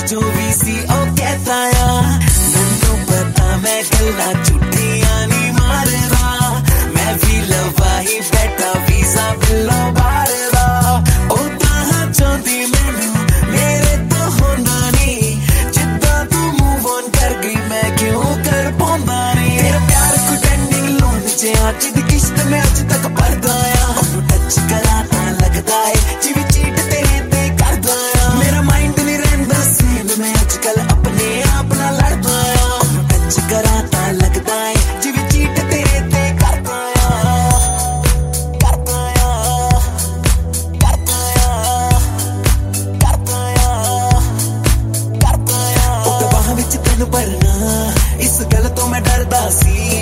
जो भी सी ओ कहता आ मैनू पता मैं गल्लां झूठियां नहीं मारदा मैं भी लवाही बैठा वीजा बिल्लो बाहर दा ओ तां चाहती मैनू मेरे तो होंदा नहीं जिद्दां तू मूव ऑन कर गई मैं क्यों कर पाउंदा नहीं तेरा प्यार को टेंडिंग लोन च आज दी किश्त में अज तक भरदा आ ओनू टच करा तां लगदा है जिवें चीट तेरे ते करदा आ मेरा माइंड नहीं रहिंदा सेम मैं अजकल अपने आप नाल लड़दा आ ओनू टच करा तां लगदा है जिवें चीट तेरे ते करदा आ करदा आ करदा आ करदा आ करदा आ ओ बाहां विच तैनू भरना इस गल तो मैं डरदा सी